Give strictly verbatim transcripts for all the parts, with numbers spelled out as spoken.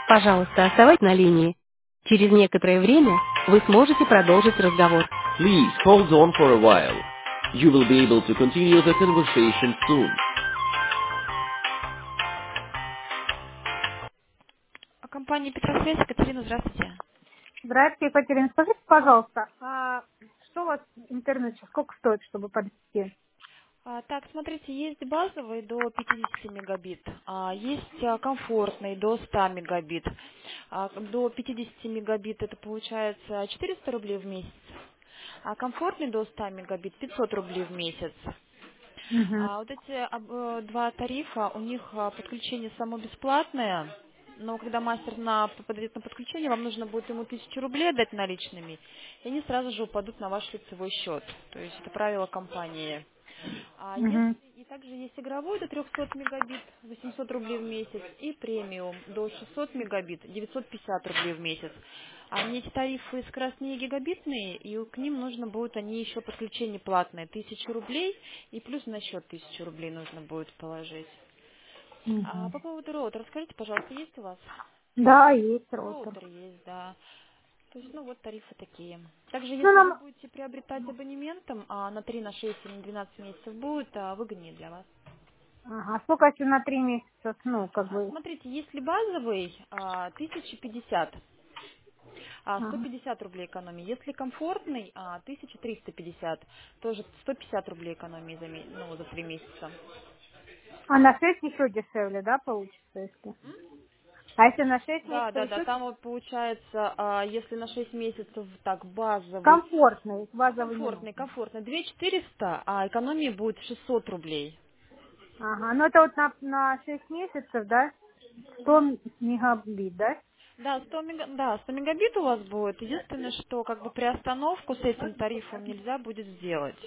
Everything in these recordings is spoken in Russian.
Пожалуйста, оставайтесь на линии. Через некоторое время вы сможете продолжить разговор. Please hold on for a while. You will be able to continue the conversation soon. А компания Петросвязь, Екатерина, здравствуйте. Здравствуйте, Екатерина. Скажите, пожалуйста, а что у вас интернет сейчас, сколько стоит, чтобы подвести? А, так, смотрите, есть базовый до пятидесяти мегабит, а, есть а, комфортный до ста мегабит. А, до пятидесяти мегабит это получается четыреста рублей в месяц, а комфортный до ста мегабит пятьсот рублей в месяц. Угу. А вот эти об- э, два тарифа, у них а, подключение само бесплатное, но когда мастер на, подойдет на подключение, вам нужно будет ему тысячу рублей отдать наличными, и они сразу же упадут на ваш лицевой счет. То есть это правило компании. А если Угу. и также есть игровой до трехсот мегабит, восемьсот рублей в месяц, и премиум до шестисот мегабит, девятьсот пятьдесят рублей в месяц. Они эти тарифы скоростные гигабитные, и к ним нужно будет, они еще подключение платное, тысячу рублей, и плюс на счет тысячу рублей нужно будет положить. А Угу. по поводу роутера, скажите, пожалуйста, есть у вас? Да, есть роутер. Роутер есть, да. То есть, ну вот тарифы такие. Также, Ну, если вы нам... будете приобретать абонементом, а на три, на шесть или на двенадцать месяцев будет, а выгоднее для вас. Ага, а сколько если на три месяца, ну, как А, бы... смотрите, если базовый, а, тысяча пятьдесят, а, сто Ага. пятьдесят рублей экономии. Если комфортный, а, тысяча триста пятьдесят, тоже сто пятьдесят рублей экономии за, ме- ну, за три месяца. А на шесть еще дешевле, да, получится, если? А если на шесть Да, месяцев да, да, еще там вот получается, а, если на шесть месяцев так базовый, комфортный, базовый не комфортный, нужен? комфортный, две тысячи четыреста, а экономия будет шестьсот рублей. Ага, ну это вот на, на шесть месяцев, да, сто мегабит, да? Да, сто мега, да, сто мегабит у вас будет. Единственное, что как бы приостановку с этим тарифом нельзя будет сделать.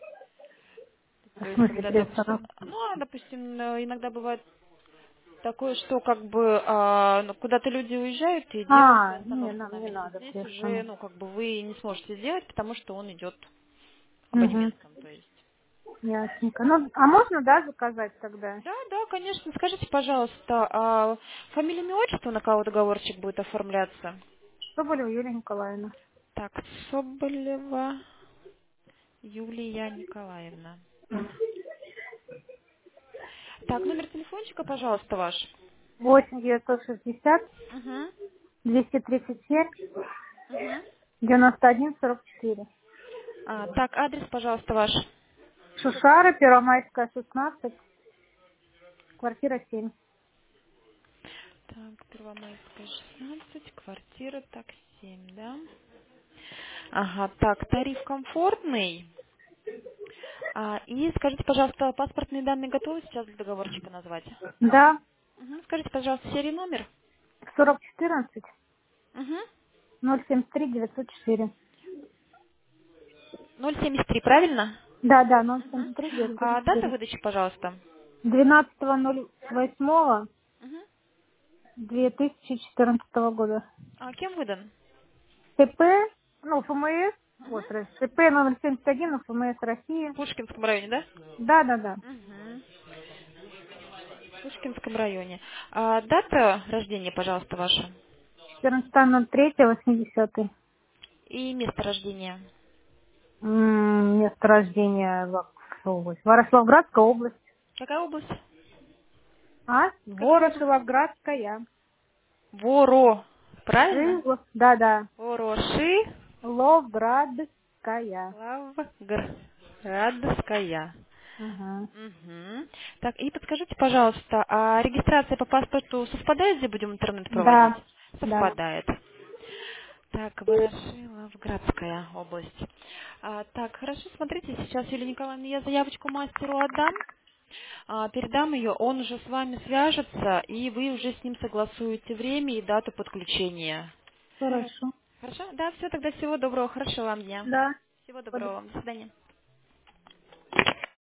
То В есть, смысле, когда, допустим, перестановка? ну, а, допустим, э, иногда бывает такое, что как бы а, ну, куда-то люди уезжают и делают А, не, приостановку нам на не месяц. надо Здесь уже, перестановку. ну, как бы вы не сможете сделать, потому что он идет Угу. абонементом, то есть. Ясненько. Ну, а можно, да, заказать тогда? Да, да, конечно. Скажите, пожалуйста, а фамилия, имя, отчество, на кого договорчик будет оформляться? Соболева Юлия Николаевна. Так, Соболева Юлия Николаевна. Так, номер телефончика, пожалуйста, ваш. восемь девятьсот шестьдесят Угу, двести тридцать семь угу. девяносто один сорок четыре. А, так, адрес, пожалуйста, ваш. Шушара, Первомайская, шестнадцать, квартира семь. Так, Первомайская, шестнадцать, квартира, так, семь, да? Ага, так, тариф комфортный. А, и скажите, пожалуйста, паспортные данные готовы сейчас для договорчика назвать? Да, Угу. Скажите, пожалуйста, серий номер. сорок четырнадцать Угу. ноль семьдесят три девятьсот четыре. ноль семьдесят три, правильно? Да, да, ноль Угу. семьдесят три девятьсот А дата четыре. выдачи, пожалуйста. двенадцатого ноль восьмого Угу. две тысячи четырнадцатого года. А кем выдан? ТП, ну, ФМС, Угу. вот, ТП номер семьдесят один, ФМС России. В Пушкинском районе, да? Да, да, да. Угу. В Пушкинском районе. А дата рождения, пожалуйста, ваша. четырнадцатого ноль третьего восьмидесятый. И место рождения. М, Место рождения Вак- область. Ворошиловградская область. Какая область? А? Какая область? Ворошиловградская. Воро. Правильно? Шилов. Да, да. Вороши. Ловградская. Лавградская. Ага. Угу. Так, и подскажите, пожалуйста, а регистрация по паспорту совпадает, где будем интернет проводить? Да, да. Совпадает. Так, Ворошиловградская область. А, так, хорошо, смотрите, сейчас, Юлия Николаевна, я заявочку мастеру отдам, а, передам ее, он уже с вами свяжется, и вы уже с ним согласуете время и дату подключения. Хорошо. Хорошо? Да, все, тогда всего доброго, хорошего вам дня. Да. Всего доброго вам, до свидания.